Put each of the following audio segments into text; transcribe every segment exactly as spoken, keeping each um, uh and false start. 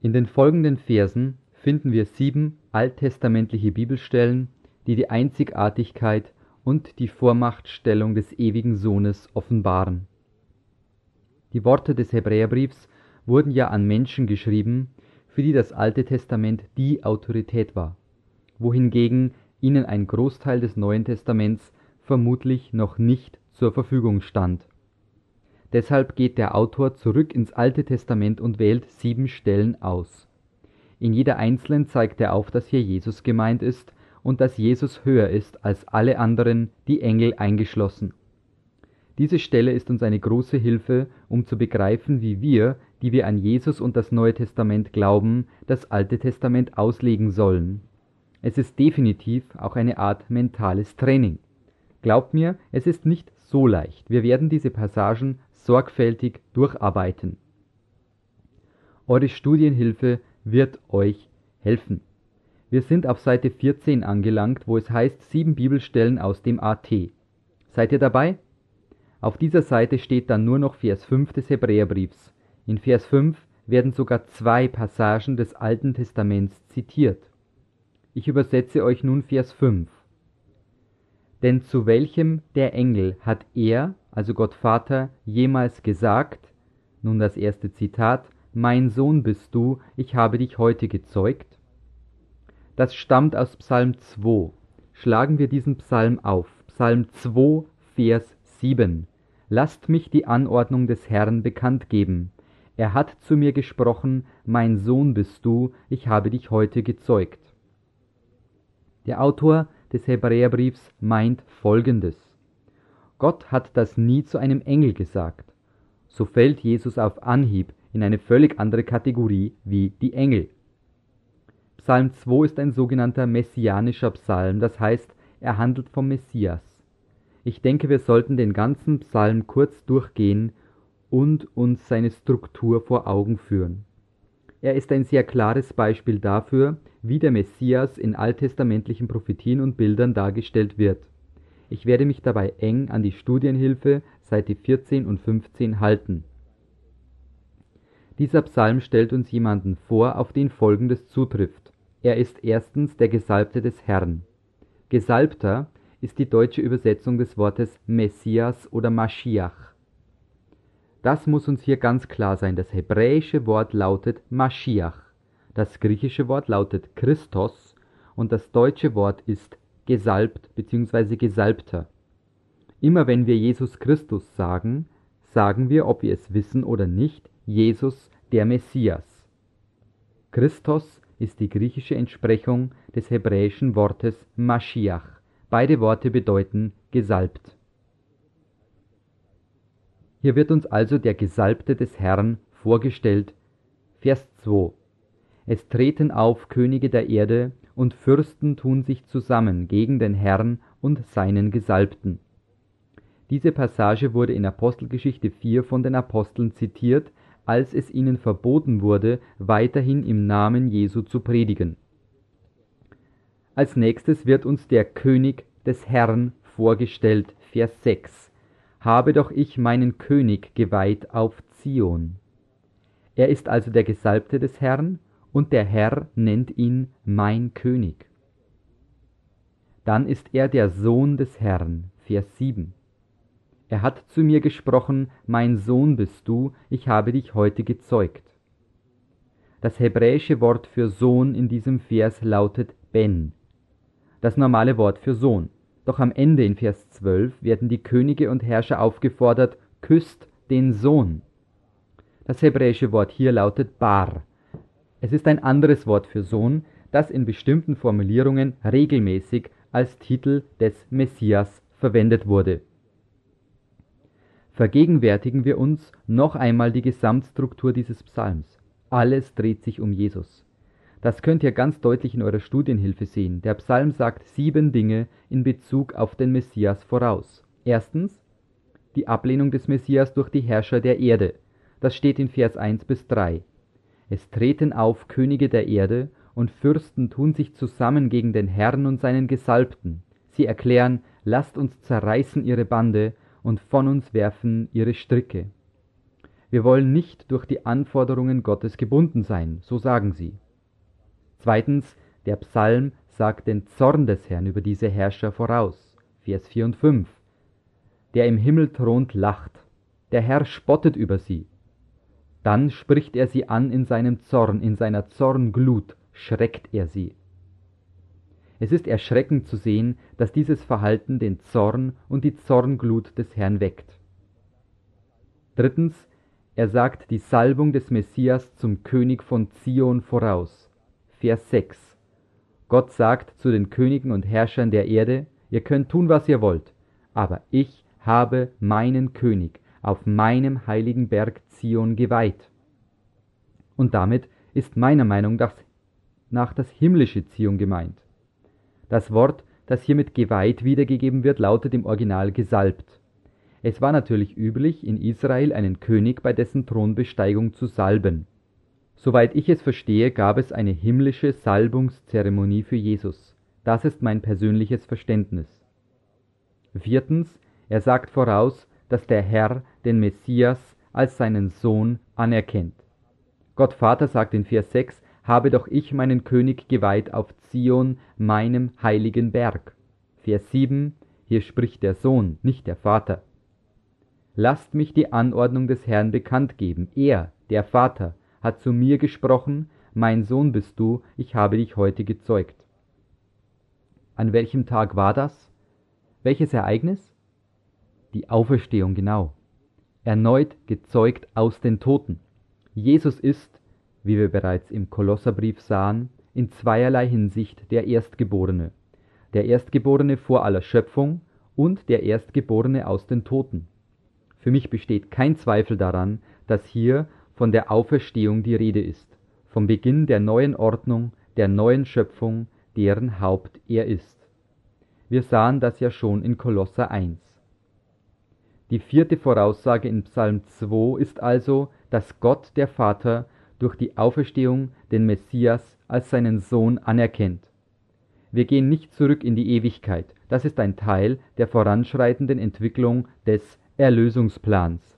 In den folgenden Versen finden wir sieben alttestamentliche Bibelstellen, die die Einzigartigkeit und die Vormachtstellung des ewigen Sohnes offenbaren. Die Worte des Hebräerbriefs wurden ja an Menschen geschrieben, für die das Alte Testament die Autorität war, wohingegen ihnen ein Großteil des Neuen Testaments vermutlich noch nicht zur Verfügung stand. Deshalb geht der Autor zurück ins Alte Testament und wählt sieben Stellen aus. In jeder einzelnen zeigt er auf, dass hier Jesus gemeint ist und dass Jesus höher ist als alle anderen, die Engel eingeschlossen. Diese Stelle ist uns eine große Hilfe, um zu begreifen, wie wir, die wir an Jesus und das Neue Testament glauben, das Alte Testament auslegen sollen. Es ist definitiv auch eine Art mentales Training. Glaubt mir, es ist nicht so leicht. Wir werden diese Passagen sorgfältig durcharbeiten. Eure Studienhilfe wird euch helfen. Wir sind auf Seite vierzehn angelangt, wo es heißt, sieben Bibelstellen aus dem A T. Seid ihr dabei? Auf dieser Seite steht dann nur noch Vers fünf des Hebräerbriefs. In Vers fünf werden sogar zwei Passagen des Alten Testaments zitiert. Ich übersetze euch nun Vers fünf. Denn zu welchem der Engel hat er, also Gott Vater, jemals gesagt, nun das erste Zitat, mein Sohn bist du, ich habe dich heute gezeugt? Das stammt aus Psalm zwei. Schlagen wir diesen Psalm auf. Psalm zwei, Vers sieben. Lasst mich die Anordnung des Herrn bekannt geben. Er hat zu mir gesprochen, mein Sohn bist du, ich habe dich heute gezeugt. Der Autor des Hebräerbriefs meint Folgendes. Gott hat das nie zu einem Engel gesagt. So fällt Jesus auf Anhieb in eine völlig andere Kategorie wie die Engel. Psalm zwei ist ein sogenannter messianischer Psalm, das heißt, er handelt vom Messias. Ich denke, wir sollten den ganzen Psalm kurz durchgehen und uns seine Struktur vor Augen führen. Er ist ein sehr klares Beispiel dafür, wie der Messias in alttestamentlichen Prophetien und Bildern dargestellt wird. Ich werde mich dabei eng an die Studienhilfe, Seite vierzehn und fünfzehn, halten. Dieser Psalm stellt uns jemanden vor, auf den Folgendes zutrifft. Er ist erstens der Gesalbte des Herrn. Gesalbter ist die deutsche Übersetzung des Wortes Messias oder Maschiach. Das muss uns hier ganz klar sein. Das hebräische Wort lautet Maschiach, das griechische Wort lautet Christos und das deutsche Wort ist gesalbt bzw. Gesalbter. Immer wenn wir Jesus Christus sagen, sagen wir, ob wir es wissen oder nicht, Jesus der Messias. Christos ist die griechische Entsprechung des hebräischen Wortes Maschiach. Beide Worte bedeuten gesalbt. Hier wird uns also der Gesalbte des Herrn vorgestellt. Vers zwei. Es treten auf Könige der Erde und Fürsten tun sich zusammen gegen den Herrn und seinen Gesalbten. Diese Passage wurde in Apostelgeschichte vier von den Aposteln zitiert, als es ihnen verboten wurde, weiterhin im Namen Jesu zu predigen. Als nächstes wird uns der König des Herrn vorgestellt, Vers sechs. Habe doch ich meinen König geweiht auf Zion. Er ist also der Gesalbte des Herrn und der Herr nennt ihn mein König. Dann ist er der Sohn des Herrn, Vers sieben. Er hat zu mir gesprochen, mein Sohn bist du, ich habe dich heute gezeugt. Das hebräische Wort für Sohn in diesem Vers lautet Ben, das normale Wort für Sohn. Doch am Ende in Vers zwölf werden die Könige und Herrscher aufgefordert, küsst den Sohn. Das hebräische Wort hier lautet Bar. Es ist ein anderes Wort für Sohn, das in bestimmten Formulierungen regelmäßig als Titel des Messias verwendet wurde. Vergegenwärtigen wir uns noch einmal die Gesamtstruktur dieses Psalms. Alles dreht sich um Jesus. Das könnt ihr ganz deutlich in eurer Studienhilfe sehen. Der Psalm sagt sieben Dinge in Bezug auf den Messias voraus. Erstens, die Ablehnung des Messias durch die Herrscher der Erde. Das steht in Vers eins bis drei. Es treten auf Könige der Erde und Fürsten tun sich zusammen gegen den Herrn und seinen Gesalbten. Sie erklären, lasst uns zerreißen ihre Bande und von uns werfen ihre Stricke. Wir wollen nicht durch die Anforderungen Gottes gebunden sein, so sagen sie. Zweitens, der Psalm sagt den Zorn des Herrn über diese Herrscher voraus. Vers vier und fünf. Der im Himmel thront, lacht. Der Herr spottet über sie. Dann spricht er sie an in seinem Zorn, in seiner Zornglut schreckt er sie. Es ist erschreckend zu sehen, dass dieses Verhalten den Zorn und die Zornglut des Herrn weckt. Drittens, er sagt die Salbung des Messias zum König von Zion voraus. Vers sechs. Gott sagt zu den Königen und Herrschern der Erde, ihr könnt tun, was ihr wollt, aber ich habe meinen König auf meinem heiligen Berg Zion geweiht. Und damit ist meiner Meinung nach das himmlische Zion gemeint. Das Wort, das hier mit geweiht wiedergegeben wird, lautet im Original gesalbt. Es war natürlich üblich, in Israel einen König bei dessen Thronbesteigung zu salben. Soweit ich es verstehe, gab es eine himmlische Salbungszeremonie für Jesus. Das ist mein persönliches Verständnis. Viertens, er sagt voraus, dass der Herr den Messias als seinen Sohn anerkennt. Gott Vater sagt in Vers sechs, habe doch ich meinen König geweiht auf Zion, meinem heiligen Berg. Vers sieben, hier spricht der Sohn, nicht der Vater. Lasst mich die Anordnung des Herrn bekannt geben. Er, der Vater, hat zu mir gesprochen, mein Sohn bist du, ich habe dich heute gezeugt. An welchem Tag war das? Welches Ereignis? Die Auferstehung, genau. Erneut gezeugt aus den Toten. Jesus ist, wie wir bereits im Kolosserbrief sahen, in zweierlei Hinsicht der Erstgeborene. Der Erstgeborene vor aller Schöpfung und der Erstgeborene aus den Toten. Für mich besteht kein Zweifel daran, dass hier von der Auferstehung die Rede ist, vom Beginn der neuen Ordnung, der neuen Schöpfung, deren Haupt er ist. Wir sahen das ja schon in Kolosser eins. Die vierte Voraussage in Psalm zwei ist also, dass Gott, der Vater, durch die Auferstehung den Messias als seinen Sohn anerkennt. Wir gehen nicht zurück in die Ewigkeit, das ist ein Teil der voranschreitenden Entwicklung des Erlösungsplans.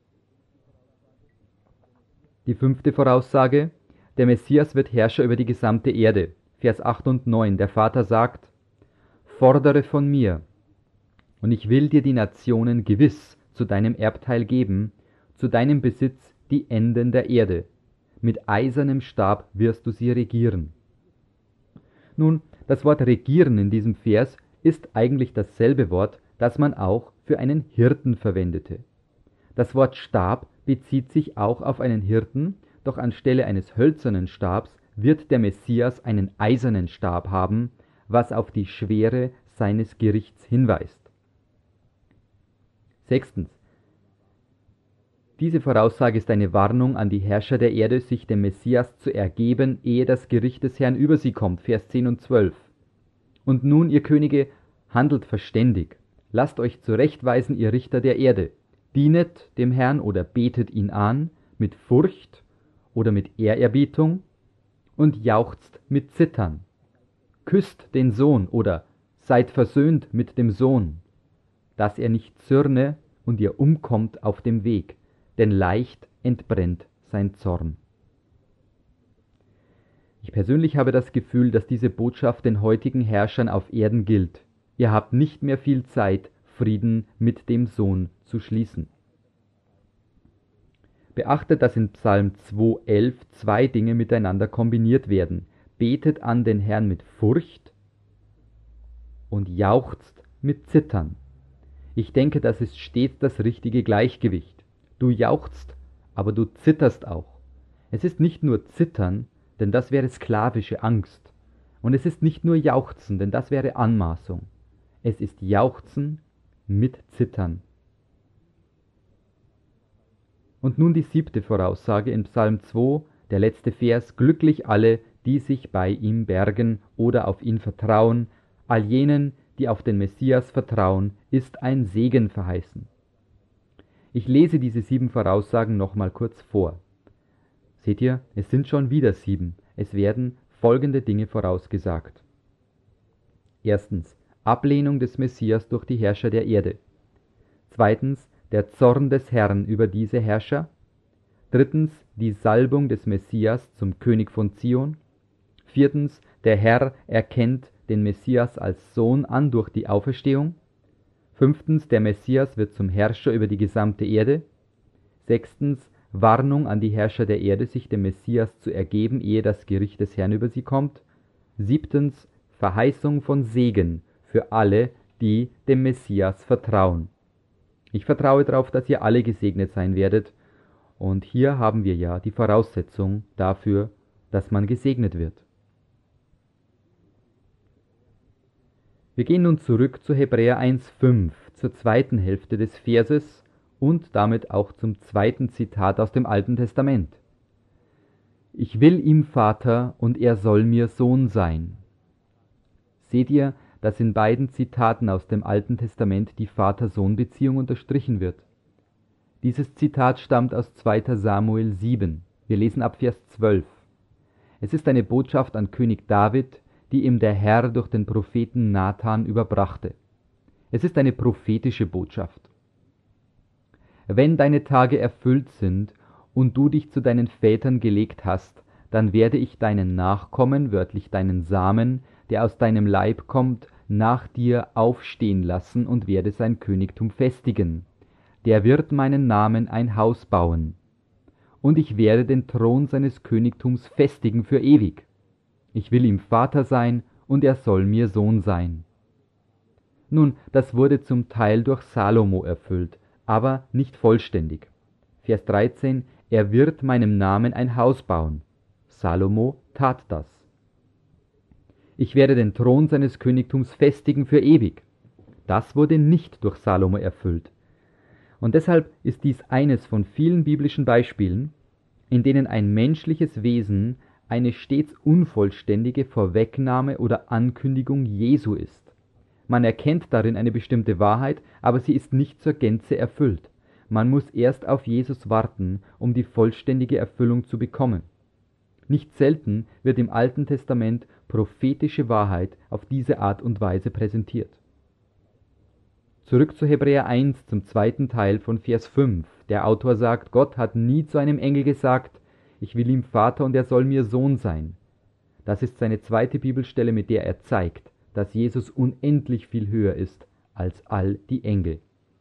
Die fünfte Voraussage, der Messias wird Herrscher über die gesamte Erde. Vers acht und neun, der Vater sagt, fordere von mir, und ich will dir die Nationen gewiss zu deinem Erbteil geben, zu deinem Besitz die Enden der Erde. Mit eisernem Stab wirst du sie regieren. Nun, das Wort regieren in diesem Vers ist eigentlich dasselbe Wort, das man auch für einen Hirten verwendete. Das Wort Stab bezieht sich auch auf einen Hirten, doch anstelle eines hölzernen Stabs wird der Messias einen eisernen Stab haben, was auf die Schwere seines Gerichts hinweist. Sechstens. Diese Voraussage ist eine Warnung an die Herrscher der Erde, sich dem Messias zu ergeben, ehe das Gericht des Herrn über sie kommt. Vers zehn und zwölf. Und nun, ihr Könige, handelt verständig. Lasst euch zurechtweisen, ihr Richter der Erde. Dienet dem Herrn oder betet ihn an, mit Furcht oder mit Ehrerbietung und jauchzt mit Zittern. Küsst den Sohn oder seid versöhnt mit dem Sohn, dass er nicht zürne und ihr umkommt auf dem Weg, denn leicht entbrennt sein Zorn. Ich persönlich habe das Gefühl, dass diese Botschaft den heutigen Herrschern auf Erden gilt. Ihr habt nicht mehr viel Zeit, Frieden mit dem Sohn zu schließen. Beachtet, dass in Psalm zwei elf zwei Dinge miteinander kombiniert werden. Betet an den Herrn mit Furcht und jauchzt mit Zittern. Ich denke, das ist stets das richtige Gleichgewicht. Du jauchzt, aber du zitterst auch. Es ist nicht nur Zittern, denn das wäre sklavische Angst. Und es ist nicht nur Jauchzen, denn das wäre Anmaßung. Es ist Jauchzen mit Zittern. Und nun die siebte Voraussage in Psalm zwei, der letzte Vers, glücklich alle, die sich bei ihm bergen oder auf ihn vertrauen, all jenen, die auf den Messias vertrauen, ist ein Segen verheißen. Ich lese diese sieben Voraussagen nochmal kurz vor. Seht ihr, es sind schon wieder sieben. Es werden folgende Dinge vorausgesagt. Erstens, Ablehnung des Messias durch die Herrscher der Erde. Zweitens, der Zorn des Herrn über diese Herrscher. Drittens die Salbung des Messias zum König von Zion. Viertens, der Herr erkennt den Messias als Sohn an durch die Auferstehung. Fünftens, der Messias wird zum Herrscher über die gesamte Erde. Sechstens, Warnung an die Herrscher der Erde, sich dem Messias zu ergeben, ehe das Gericht des Herrn über sie kommt. Siebtens, Verheißung von Segen für alle, die dem Messias vertrauen. Ich vertraue darauf, dass ihr alle gesegnet sein werdet. Und hier haben wir ja die Voraussetzung dafür, dass man gesegnet wird. Wir gehen nun zurück zu Hebräer eins Komma fünf, zur zweiten Hälfte des Verses und damit auch zum zweiten Zitat aus dem Alten Testament. Ich will ihm Vater und er soll mir Sohn sein. Seht ihr, dass in beiden Zitaten aus dem Alten Testament die Vater-Sohn-Beziehung unterstrichen wird? Dieses Zitat stammt aus zweiter Samuel sieben. Wir lesen ab Vers zwölf. Es ist eine Botschaft an König David, die ihm der Herr durch den Propheten Nathan überbrachte. Es ist eine prophetische Botschaft. Wenn deine Tage erfüllt sind und du dich zu deinen Vätern gelegt hast, dann werde ich deinen Nachkommen, wörtlich deinen Samen, der aus deinem Leib kommt, nach dir aufstehen lassen und werde sein Königtum festigen. Der wird meinen Namen ein Haus bauen. Und ich werde den Thron seines Königtums festigen für ewig. Ich will ihm Vater sein und er soll mir Sohn sein. Nun, das wurde zum Teil durch Salomo erfüllt, aber nicht vollständig. Vers dreizehn, er wird meinem Namen ein Haus bauen. Salomo tat das. Ich werde den Thron seines Königtums festigen für ewig. Das wurde nicht durch Salomo erfüllt. Und deshalb ist dies eines von vielen biblischen Beispielen, in denen ein menschliches Wesen eine stets unvollständige Vorwegnahme oder Ankündigung Jesu ist. Man erkennt darin eine bestimmte Wahrheit, aber sie ist nicht zur Gänze erfüllt. Man muss erst auf Jesus warten, um die vollständige Erfüllung zu bekommen. Nicht selten wird im Alten Testament prophetische Wahrheit auf diese Art und Weise präsentiert. Zurück zu Hebräer eins zum zweiten Teil von Vers fünf. Der Autor sagt, Gott hat nie zu einem Engel gesagt, ich will ihm Vater und er soll mir Sohn sein. Das ist seine zweite Bibelstelle, mit der er zeigt, dass Jesus unendlich viel höher ist als all die Engel.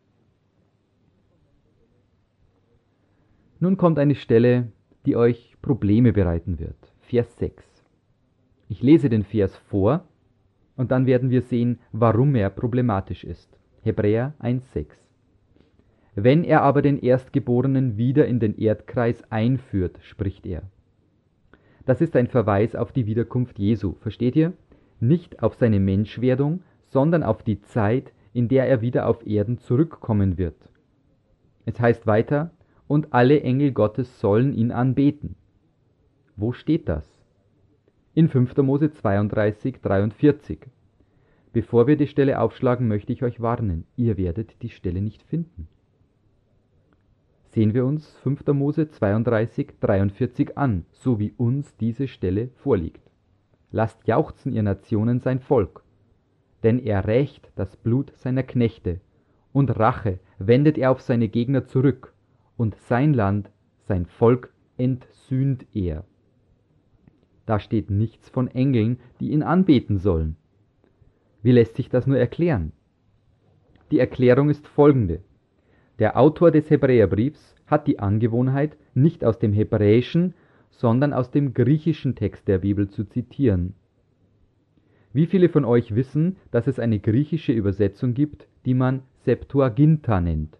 Nun kommt eine Stelle, die euch Probleme bereiten wird. Vers sechs. Ich lese den Vers vor und dann werden wir sehen, warum er problematisch ist. Hebräer eins sechs. Wenn er aber den Erstgeborenen wieder in den Erdkreis einführt, spricht er. Das ist ein Verweis auf die Wiederkunft Jesu, versteht ihr? Nicht auf seine Menschwerdung, sondern auf die Zeit, in der er wieder auf Erden zurückkommen wird. Es heißt weiter, und alle Engel Gottes sollen ihn anbeten. Wo steht das? In fünfter Mose zweiunddreißig, dreiundvierzig. Bevor wir die Stelle aufschlagen, möchte ich euch warnen, ihr werdet die Stelle nicht finden. Sehen wir uns fünfter Mose zweiunddreißig, dreiundvierzig an, so wie uns diese Stelle vorliegt. Lasst jauchzen, ihr Nationen, sein Volk, denn er rächt das Blut seiner Knechte, und Rache wendet er auf seine Gegner zurück, und sein Land, sein Volk entsühnt er. Da steht nichts von Engeln, die ihn anbeten sollen. Wie lässt sich das nur erklären? Die Erklärung ist folgende. Der Autor des Hebräerbriefs hat die Angewohnheit, nicht aus dem hebräischen, sondern aus dem griechischen Text der Bibel zu zitieren. Wie viele von euch wissen, dass es eine griechische Übersetzung gibt, die man Septuaginta nennt?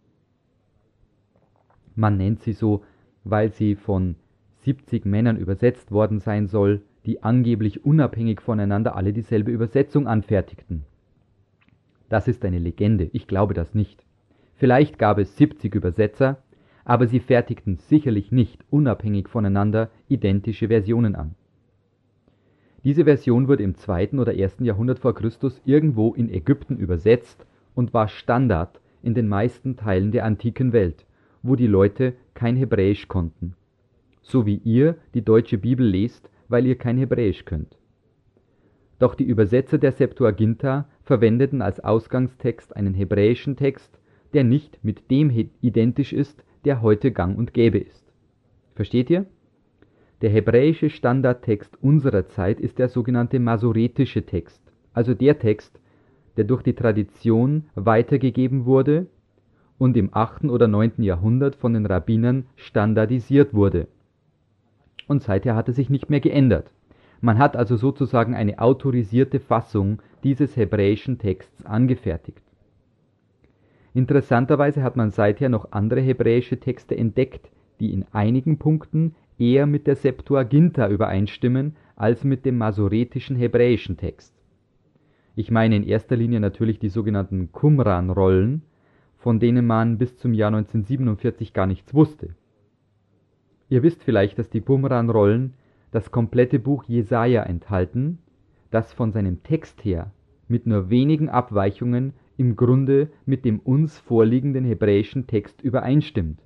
Man nennt sie so, weil sie von siebzig Männern übersetzt worden sein soll, die angeblich unabhängig voneinander alle dieselbe Übersetzung anfertigten. Das ist eine Legende, ich glaube das nicht. Vielleicht gab es siebzig Übersetzer, aber sie fertigten sicherlich nicht unabhängig voneinander identische Versionen an. Diese Version wurde im zweiten oder ersten Jahrhundert vor Christus irgendwo in Ägypten übersetzt und war Standard in den meisten Teilen der antiken Welt, wo die Leute kein Hebräisch konnten. So wie ihr die deutsche Bibel lest, weil ihr kein Hebräisch könnt. Doch die Übersetzer der Septuaginta verwendeten als Ausgangstext einen hebräischen Text, der nicht mit dem identisch ist, der heute gang und gäbe ist. Versteht ihr? Der hebräische Standardtext unserer Zeit ist der sogenannte masoretische Text, also der Text, der durch die Tradition weitergegeben wurde und im achten oder neunten Jahrhundert von den Rabbinern standardisiert wurde. Und seither hat er sich nicht mehr geändert. Man hat also sozusagen eine autorisierte Fassung dieses hebräischen Texts angefertigt. Interessanterweise hat man seither noch andere hebräische Texte entdeckt, die in einigen Punkten eher mit der Septuaginta übereinstimmen als mit dem masoretischen hebräischen Text. Ich meine in erster Linie natürlich die sogenannten Qumran-Rollen, von denen man bis zum Jahr neunzehnhundertsiebenundvierzig gar nichts wusste. Ihr wisst vielleicht, dass die Qumran-Rollen das komplette Buch Jesaja enthalten, das von seinem Text her mit nur wenigen Abweichungen im Grunde mit dem uns vorliegenden hebräischen Text übereinstimmt.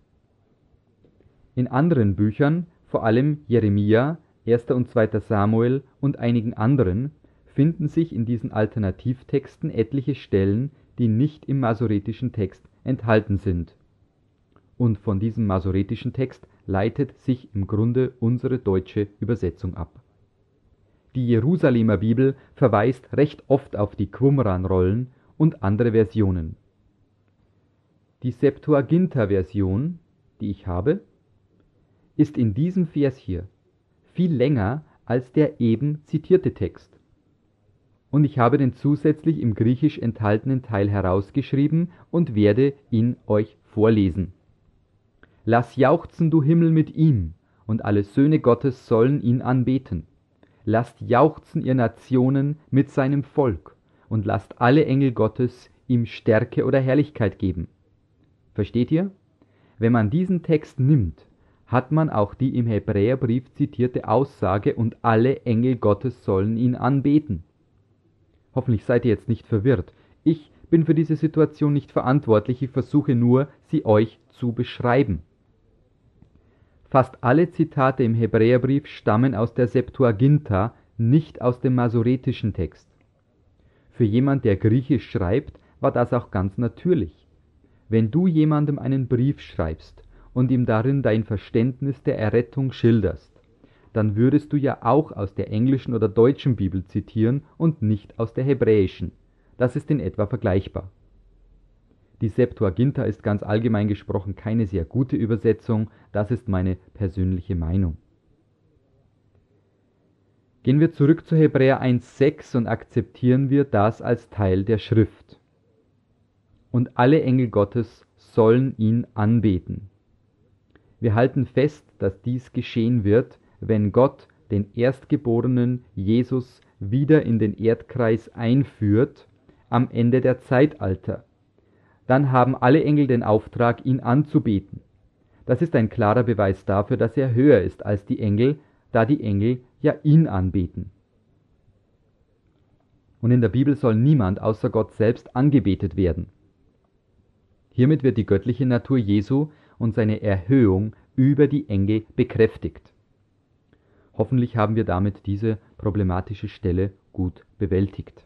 In anderen Büchern, vor allem Jeremia, erster und zweiter Samuel und einigen anderen, finden sich in diesen Alternativtexten etliche Stellen, die nicht im masoretischen Text enthalten sind. Und von diesem masoretischen Text leitet sich im Grunde unsere deutsche Übersetzung ab. Die Jerusalemer Bibel verweist recht oft auf die Qumran-Rollen und andere Versionen. Die Septuaginta-Version, die ich habe, ist in diesem Vers hier viel länger als der eben zitierte Text. Und ich habe den zusätzlich im Griechisch enthaltenen Teil herausgeschrieben und werde ihn euch vorlesen. Lass jauchzen, du Himmel, mit ihm, und alle Söhne Gottes sollen ihn anbeten. Lasst jauchzen, ihr Nationen, mit seinem Volk, und lasst alle Engel Gottes ihm Stärke oder Herrlichkeit geben. Versteht ihr? Wenn man diesen Text nimmt, hat man auch die im Hebräerbrief zitierte Aussage, und alle Engel Gottes sollen ihn anbeten. Hoffentlich seid ihr jetzt nicht verwirrt. Ich bin für diese Situation nicht verantwortlich, ich versuche nur, sie euch zu beschreiben. Fast alle Zitate im Hebräerbrief stammen aus der Septuaginta, nicht aus dem masoretischen Text. Für jemand, der Griechisch schreibt, war das auch ganz natürlich. Wenn du jemandem einen Brief schreibst und ihm darin dein Verständnis der Errettung schilderst, dann würdest du ja auch aus der englischen oder deutschen Bibel zitieren und nicht aus der hebräischen. Das ist in etwa vergleichbar. Die Septuaginta ist ganz allgemein gesprochen keine sehr gute Übersetzung, das ist meine persönliche Meinung. Gehen wir zurück zu Hebräer eins sechs und akzeptieren wir das als Teil der Schrift. Und alle Engel Gottes sollen ihn anbeten. Wir halten fest, dass dies geschehen wird, wenn Gott den Erstgeborenen Jesus wieder in den Erdkreis einführt, am Ende der Zeitalter. Dann haben alle Engel den Auftrag, ihn anzubeten. Das ist ein klarer Beweis dafür, dass er höher ist als die Engel, da die Engel ja ihn anbeten. Und in der Bibel soll niemand außer Gott selbst angebetet werden. Hiermit wird die göttliche Natur Jesu und seine Erhöhung über die Engel bekräftigt. Hoffentlich haben wir damit diese problematische Stelle gut bewältigt.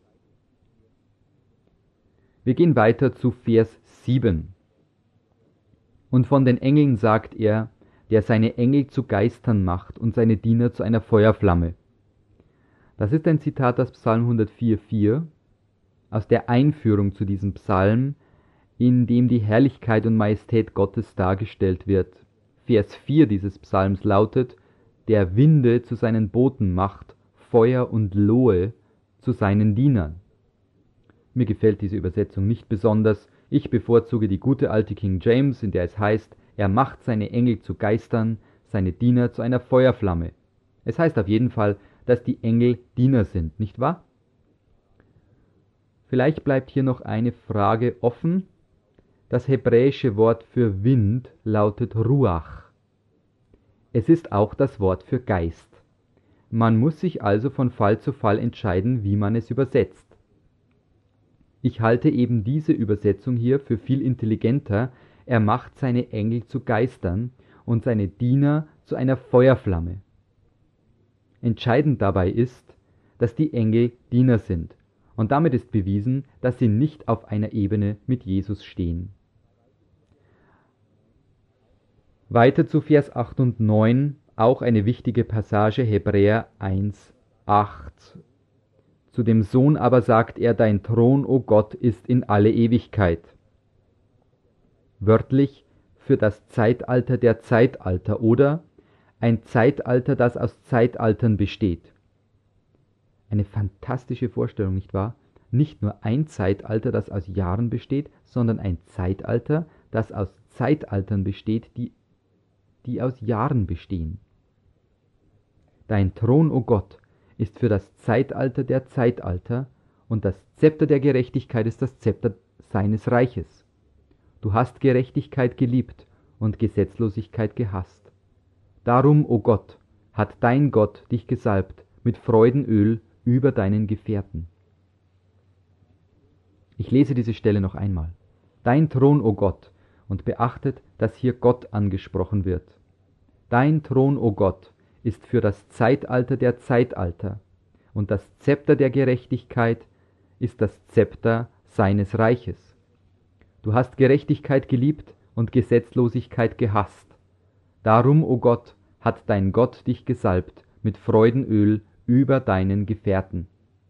Wir gehen weiter zu Vers sieben. Und von den Engeln sagt er, der seine Engel zu Geistern macht und seine Diener zu einer Feuerflamme. Das ist ein Zitat aus Psalm hundertvier vier, aus der Einführung zu diesem Psalm, in dem die Herrlichkeit und Majestät Gottes dargestellt wird. Vers vier dieses Psalms lautet, der Winde zu seinen Boten macht, Feuer und Lohe zu seinen Dienern. Mir gefällt diese Übersetzung nicht besonders. Ich bevorzuge die gute alte King James, in der es heißt, er macht seine Engel zu Geistern, seine Diener zu einer Feuerflamme. Es heißt auf jeden Fall, dass die Engel Diener sind, nicht wahr? Vielleicht bleibt hier noch eine Frage offen. Das hebräische Wort für Wind lautet Ruach. Es ist auch das Wort für Geist. Man muss sich also von Fall zu Fall entscheiden, wie man es übersetzt. Ich halte eben diese Übersetzung hier für viel intelligenter. Er macht seine Engel zu Geistern und seine Diener zu einer Feuerflamme. Entscheidend dabei ist, dass die Engel Diener sind. Und damit ist bewiesen, dass sie nicht auf einer Ebene mit Jesus stehen. Weiter zu Vers acht und neun, auch eine wichtige Passage, Hebräer eins, acht. Zu dem Sohn aber sagt er, dein Thron, o Gott, ist in alle Ewigkeit. Wörtlich für das Zeitalter der Zeitalter oder ein Zeitalter, das aus Zeitaltern besteht. Eine fantastische Vorstellung, nicht wahr? Nicht nur ein Zeitalter, das aus Jahren besteht, sondern ein Zeitalter, das aus Zeitaltern besteht, die, die aus Jahren bestehen. Dein Thron, o Gott, ist für das Zeitalter der Zeitalter und das Zepter der Gerechtigkeit ist das Zepter seines Reiches. Du hast Gerechtigkeit geliebt und Gesetzlosigkeit gehasst. Darum, o Gott, hat dein Gott dich gesalbt mit Freudenöl über deinen Gefährten. Ich lese diese Stelle noch einmal. Dein Thron, o Gott, und beachtet, dass hier Gott angesprochen wird. Dein Thron, o Gott, ist für das Zeitalter der Zeitalter, und das Zepter der Gerechtigkeit ist das Zepter seines Reiches. Du hast Gerechtigkeit geliebt und Gesetzlosigkeit gehasst. Darum, o Gott, hat dein Gott dich gesalbt mit Freudenöl über deinen Gefährten.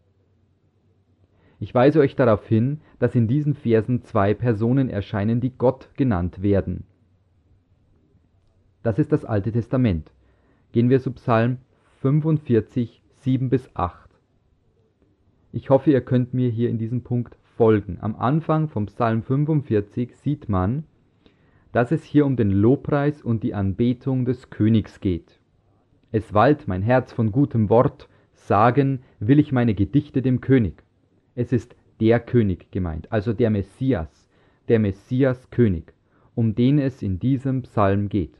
Ich weise euch darauf hin, dass in diesen Versen zwei Personen erscheinen, die Gott genannt werden. Das ist das Alte Testament. Gehen wir zu Psalm fünfundvierzig, sieben bis acht. Ich hoffe, ihr könnt mir hier in diesem Punkt folgen. Am Anfang vom Psalm fünfundvierzig sieht man, dass es hier um den Lobpreis und die Anbetung des Königs geht. Es wallt mein Herz von gutem Wort, sagen will ich meine Gedichte dem König. Es ist der König gemeint, also der Messias, der Messias-König, um den es in diesem Psalm geht.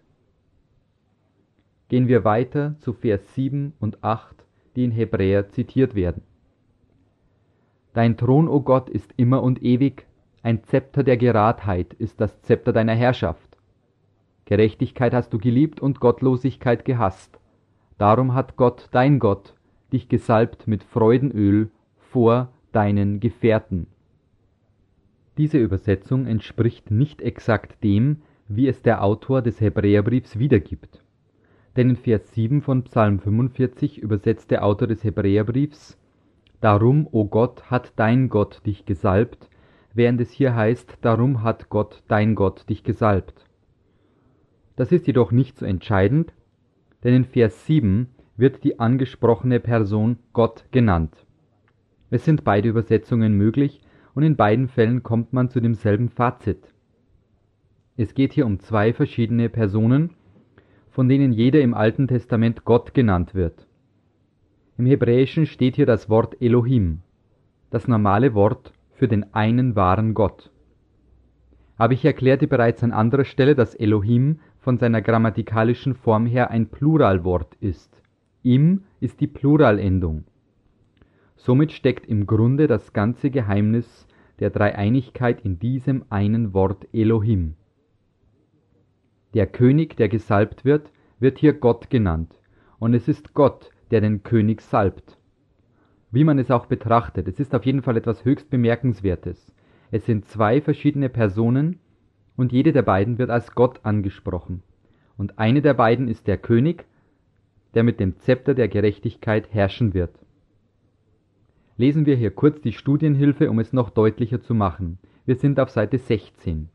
Gehen wir weiter zu Vers sieben und acht, die in Hebräer zitiert werden. Dein Thron, o Gott, ist immer und ewig, ein Zepter der Geradheit ist das Zepter deiner Herrschaft. Gerechtigkeit hast du geliebt und Gottlosigkeit gehasst. Darum hat Gott, dein Gott, dich gesalbt mit Freudenöl vor deinen Gefährten. Diese Übersetzung entspricht nicht exakt dem, wie es der Autor des Hebräerbriefs wiedergibt. Denn in Vers sieben von Psalm fünfundvierzig übersetzt der Autor des Hebräerbriefs: Darum, o Gott, hat dein Gott dich gesalbt, während es hier heißt, darum hat Gott, dein Gott, dich gesalbt. Das ist jedoch nicht so entscheidend, denn in Vers sieben wird die angesprochene Person Gott genannt. Es sind beide Übersetzungen möglich und in beiden Fällen kommt man zu demselben Fazit. Es geht hier um zwei verschiedene Personen, von denen jeder im Alten Testament Gott genannt wird. Im Hebräischen steht hier das Wort Elohim, das normale Wort für den einen wahren Gott. Aber ich erklärte bereits an anderer Stelle, dass Elohim von seiner grammatikalischen Form her ein Pluralwort ist. Im ist die Pluralendung. Somit steckt im Grunde das ganze Geheimnis der Dreieinigkeit in diesem einen Wort Elohim. Der König, der gesalbt wird, wird hier Gott genannt, und es ist Gott, der den König salbt. Wie man es auch betrachtet, es ist auf jeden Fall etwas höchst Bemerkenswertes. Es sind zwei verschiedene Personen, und jede der beiden wird als Gott angesprochen. Und eine der beiden ist der König, der mit dem Zepter der Gerechtigkeit herrschen wird. Lesen wir hier kurz die Studienhilfe, um es noch deutlicher zu machen. Wir sind auf Seite sechzehn.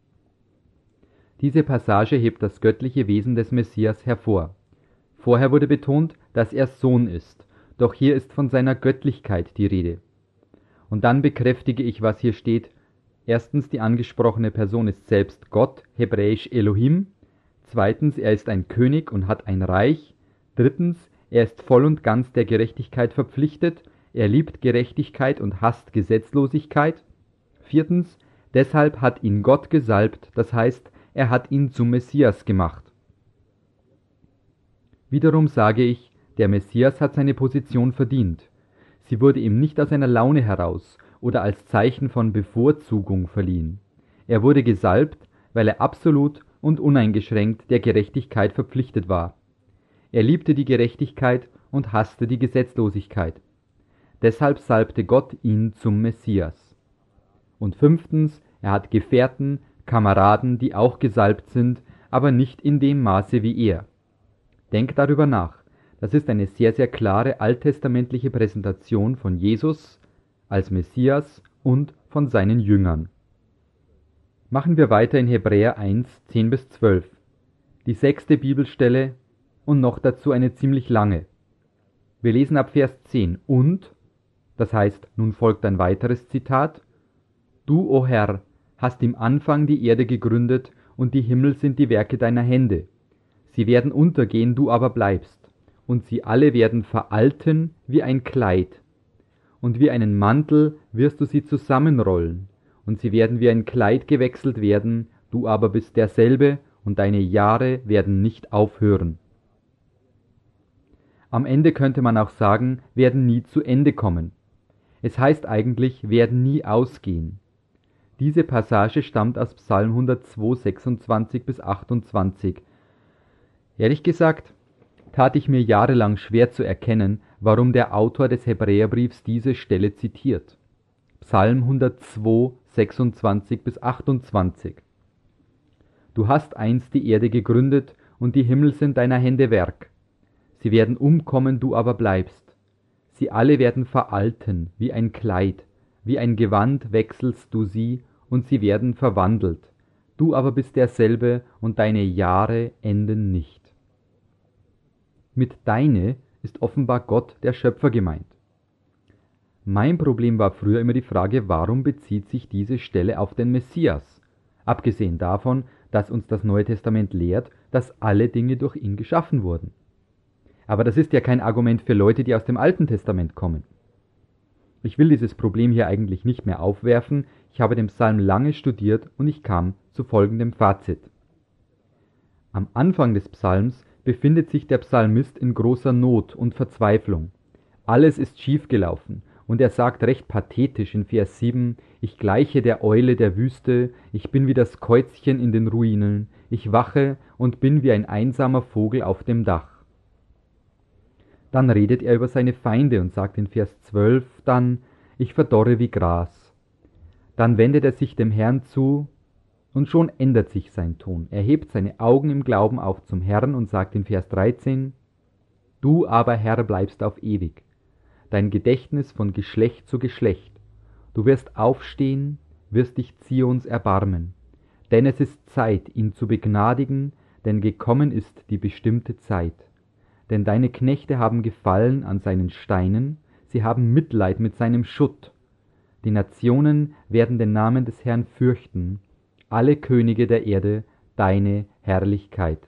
Diese Passage hebt das göttliche Wesen des Messias hervor. Vorher wurde betont, dass er Sohn ist, doch hier ist von seiner Göttlichkeit die Rede. Und dann bekräftige ich, was hier steht. Erstens, die angesprochene Person ist selbst Gott, hebräisch Elohim. Zweitens, er ist ein König und hat ein Reich. Drittens, er ist voll und ganz der Gerechtigkeit verpflichtet. Er liebt Gerechtigkeit und hasst Gesetzlosigkeit. Viertens, deshalb hat ihn Gott gesalbt, das heißt, er hat ihn zum Messias gemacht. Wiederum sage ich, der Messias hat seine Position verdient. Sie wurde ihm nicht aus einer Laune heraus oder als Zeichen von Bevorzugung verliehen. Er wurde gesalbt, weil er absolut und uneingeschränkt der Gerechtigkeit verpflichtet war. Er liebte die Gerechtigkeit und hasste die Gesetzlosigkeit. Deshalb salbte Gott ihn zum Messias. Und fünftens, er hat Gefährten, Kameraden, die auch gesalbt sind, aber nicht in dem Maße wie er. Denk darüber nach. Das ist eine sehr, sehr klare alttestamentliche Präsentation von Jesus als Messias und von seinen Jüngern. Machen wir weiter in Hebräer eins, zehn bis zwölf. Die sechste Bibelstelle und noch dazu eine ziemlich lange. Wir lesen ab Vers zehn. Und, das heißt, nun folgt ein weiteres Zitat, Du, o Herr, hast im Anfang die Erde gegründet und die Himmel sind die Werke deiner Hände. Sie werden untergehen, du aber bleibst. Und sie alle werden veralten wie ein Kleid. Und wie einen Mantel wirst du sie zusammenrollen. Und sie werden wie ein Kleid gewechselt werden, du aber bist derselbe, und deine Jahre werden nicht aufhören. Am Ende könnte man auch sagen, werden nie zu Ende kommen. Es heißt eigentlich, werden nie ausgehen. Diese Passage stammt aus Psalm hundertzwei, sechsundzwanzig bis achtundzwanzig. Ehrlich gesagt, tat ich mir jahrelang schwer zu erkennen, warum der Autor des Hebräerbriefs diese Stelle zitiert. Psalm hundertzwei, sechsundzwanzig bis achtundzwanzig. Du hast einst die Erde gegründet, und die Himmel sind deiner Hände Werk. Sie werden umkommen, du aber bleibst. Sie alle werden veralten, wie ein Kleid, wie ein Gewand wechselst du sie, und sie werden verwandelt. Du aber bist derselbe, und deine Jahre enden nicht. Mit deine ist offenbar Gott, der Schöpfer, gemeint. Mein Problem war früher immer die Frage, warum bezieht sich diese Stelle auf den Messias? Abgesehen davon, dass uns das Neue Testament lehrt, dass alle Dinge durch ihn geschaffen wurden. Aber das ist ja kein Argument für Leute, die aus dem Alten Testament kommen. Ich will dieses Problem hier eigentlich nicht mehr aufwerfen, ich habe den Psalm lange studiert und ich kam zu folgendem Fazit. Am Anfang des Psalms befindet sich der Psalmist in großer Not und Verzweiflung. Alles ist schiefgelaufen und er sagt recht pathetisch in Vers sieben, ich gleiche der Eule der Wüste, ich bin wie das Käuzchen in den Ruinen, ich wache und bin wie ein einsamer Vogel auf dem Dach. Dann redet er über seine Feinde und sagt in Vers zwölf dann, ich verdorre wie Gras. Dann wendet er sich dem Herrn zu, und schon ändert sich sein Ton. Er hebt seine Augen im Glauben auf zum Herrn und sagt in Vers dreizehn, Du aber, Herr, bleibst auf ewig, dein Gedächtnis von Geschlecht zu Geschlecht. Du wirst aufstehen, wirst dich Zions erbarmen. Denn es ist Zeit, ihn zu begnadigen, denn gekommen ist die bestimmte Zeit. Denn deine Knechte haben gefallen an seinen Steinen, sie haben Mitleid mit seinem Schutt. Die Nationen werden den Namen des Herrn fürchten, alle Könige der Erde deine Herrlichkeit.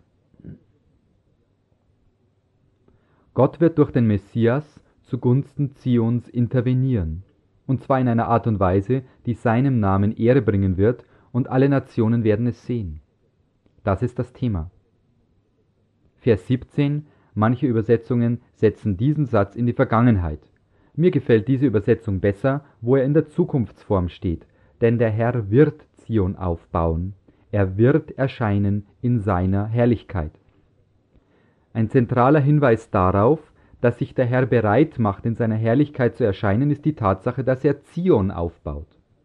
Gott wird durch den Messias zugunsten Zions intervenieren, und zwar in einer Art und Weise, die seinem Namen Ehre bringen wird, und alle Nationen werden es sehen. Das ist das Thema. Vers siebzehn, manche Übersetzungen setzen diesen Satz in die Vergangenheit. Mir gefällt diese Übersetzung besser, wo er in der Zukunftsform steht, denn der Herr wird Zion aufbauen, er wird erscheinen in seiner Herrlichkeit. Ein zentraler Hinweis darauf, dass sich der Herr bereit macht, in seiner Herrlichkeit zu erscheinen, ist die Tatsache, dass er Zion aufbaut.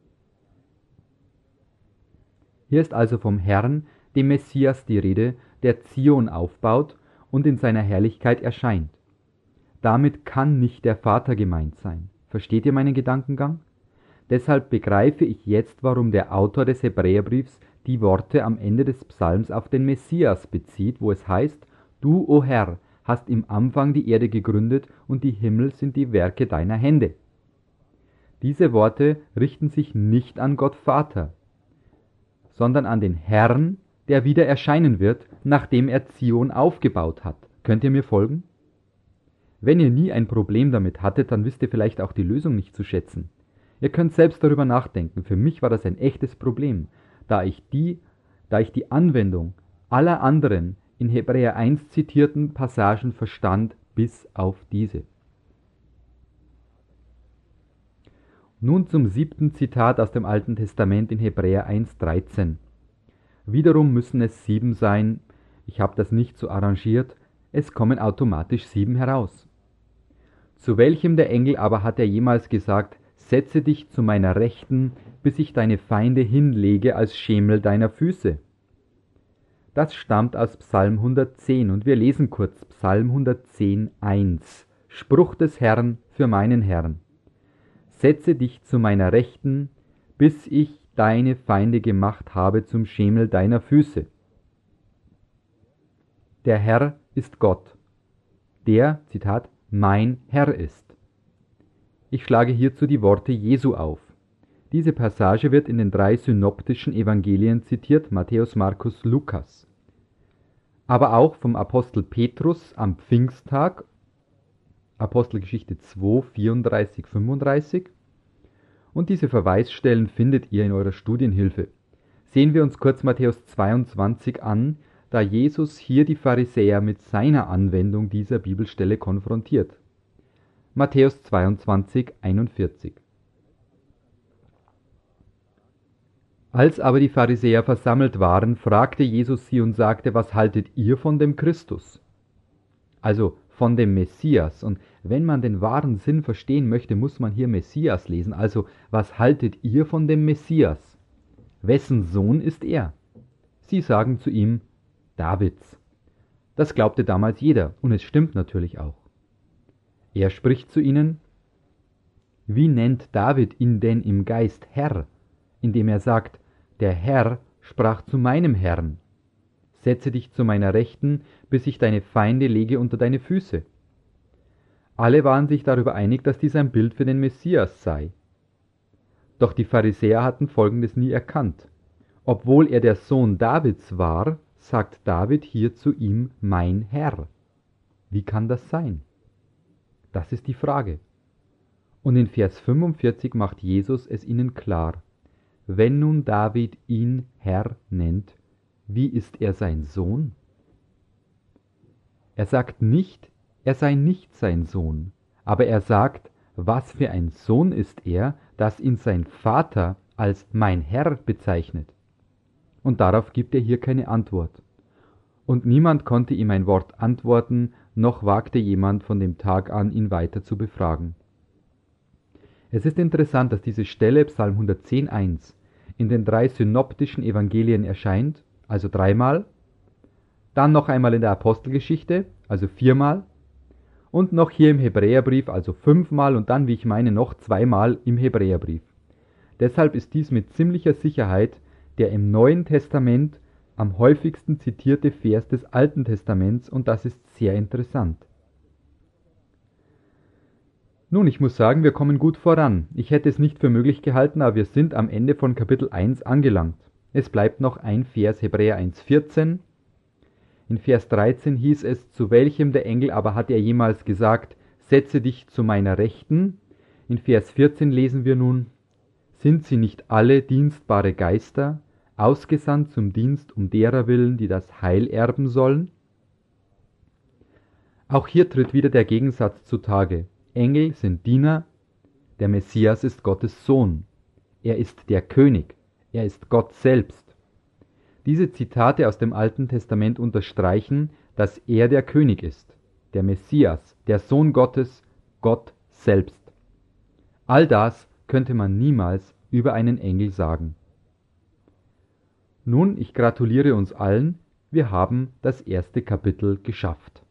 Hier ist also vom Herrn, dem Messias, die Rede, der Zion aufbaut und in seiner Herrlichkeit erscheint. Damit kann nicht der Vater gemeint sein. Versteht ihr meinen Gedankengang? Deshalb begreife ich jetzt, warum der Autor des Hebräerbriefs die Worte am Ende des Psalms auf den Messias bezieht, wo es heißt, Du, o Herr, hast im Anfang die Erde gegründet und die Himmel sind die Werke deiner Hände. Diese Worte richten sich nicht an Gott Vater, sondern an den Herrn, der wieder erscheinen wird, nachdem er Zion aufgebaut hat. Könnt ihr mir folgen? Wenn ihr nie ein Problem damit hattet, dann wisst ihr vielleicht auch die Lösung nicht zu schätzen. Ihr könnt selbst darüber nachdenken. Für mich war das ein echtes Problem, da ich die, da ich die Anwendung aller anderen in Hebräer eins zitierten Passagen verstand, bis auf diese. Nun zum siebten Zitat aus dem Alten Testament in Hebräer eins dreizehn. Wiederum müssen es sieben sein, ich habe das nicht so arrangiert, es kommen automatisch sieben heraus. Zu welchem der Engel aber hat er jemals gesagt, setze dich zu meiner Rechten, bis ich deine Feinde hinlege als Schemel deiner Füße? Das stammt aus Psalm hundertzehn und wir lesen kurz Psalm hundertzehn, eins. Spruch des Herrn für meinen Herrn. Setze dich zu meiner Rechten, bis ich deine Feinde gemacht habe zum Schemel deiner Füße. Der Herr ist Gott, der, Zitat, mein Herr ist. Ich schlage hierzu die Worte Jesu auf. Diese Passage wird in den drei synoptischen Evangelien zitiert, Matthäus, Markus, Lukas. Aber auch vom Apostel Petrus am Pfingsttag, Apostelgeschichte zwei, vierunddreißig, fünfunddreißig. Und diese Verweisstellen findet ihr in eurer Studienhilfe. Sehen wir uns kurz Matthäus zweiundzwanzig an, da Jesus hier die Pharisäer mit seiner Anwendung dieser Bibelstelle konfrontiert. Matthäus zweiundzwanzig, einundvierzig. Als aber die Pharisäer versammelt waren, fragte Jesus sie und sagte, was haltet ihr von dem Christus? Also von dem Messias. Und wenn man den wahren Sinn verstehen möchte, muss man hier Messias lesen. Also, was haltet ihr von dem Messias? Wessen Sohn ist er? Sie sagen zu ihm, Davids. Das glaubte damals jeder, und es stimmt natürlich auch. Er spricht zu ihnen, wie nennt David ihn denn im Geist Herr, indem er sagt, der Herr sprach zu meinem Herrn, setze dich zu meiner Rechten, bis ich deine Feinde lege unter deine Füße. Alle waren sich darüber einig, dass dies ein Bild für den Messias sei. Doch die Pharisäer hatten Folgendes nie erkannt. Obwohl er der Sohn Davids war, sagt David hier zu ihm, mein Herr. Wie kann das sein? Das ist die Frage. Und in Vers fünfundvierzig macht Jesus es ihnen klar. Wenn nun David ihn Herr nennt, wie ist er sein Sohn? Er sagt nicht, er sei nicht sein Sohn, aber er sagt, was für ein Sohn ist er, dass ihn sein Vater als mein Herr bezeichnet. Und darauf gibt er hier keine Antwort. Und niemand konnte ihm ein Wort antworten, noch wagte jemand von dem Tag an, ihn weiter zu befragen. Es ist interessant, dass diese Stelle, Psalm hundertzehn, eins, in den drei synoptischen Evangelien erscheint, also dreimal, dann noch einmal in der Apostelgeschichte, also viermal, und noch hier im Hebräerbrief, also fünfmal und dann, wie ich meine, noch zweimal im Hebräerbrief. Deshalb ist dies mit ziemlicher Sicherheit der im Neuen Testament am häufigsten zitierte Vers des Alten Testaments und das ist sehr interessant. Nun, ich muss sagen, wir kommen gut voran. Ich hätte es nicht für möglich gehalten, aber wir sind am Ende von Kapitel eins angelangt. Es bleibt noch ein Vers, Hebräer eins, vierzehn. In Vers dreizehn hieß es, zu welchem der Engel aber hat er jemals gesagt, setze dich zu meiner Rechten? In Vers vierzehn lesen wir nun, sind sie nicht alle dienstbare Geister, ausgesandt zum Dienst um derer willen, die das Heil erben sollen? Auch hier tritt wieder der Gegensatz zutage. Engel sind Diener, der Messias ist Gottes Sohn. Er ist der König, er ist Gott selbst. Diese Zitate aus dem Alten Testament unterstreichen, dass er der König ist, der Messias, der Sohn Gottes, Gott selbst. All das könnte man niemals über einen Engel sagen. Nun, ich gratuliere uns allen, wir haben das erste Kapitel geschafft.